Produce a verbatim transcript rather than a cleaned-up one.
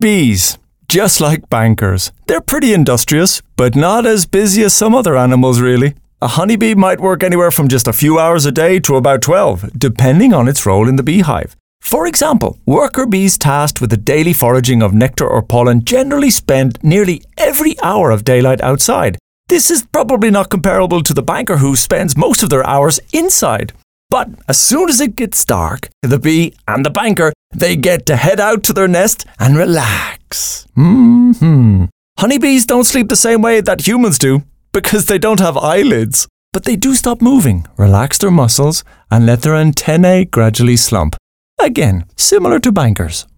Bees, just like bankers. They're pretty industrious, but not as busy as some other animals, really. A honeybee might work anywhere from just a few hours a day to about twelve, depending on its role in the beehive. For example, worker bees tasked with the daily foraging of nectar or pollen generally spend nearly every hour of daylight outside. This is probably not comparable to the banker who spends most of their hours inside. But as soon as it gets dark, the bee and the banker, they get to head out to their nest and relax. Mm-hmm. Honeybees don't sleep the same way that humans do, because they don't have eyelids. But they do stop moving, relax their muscles, and let their antennae gradually slump. Again, similar to bankers.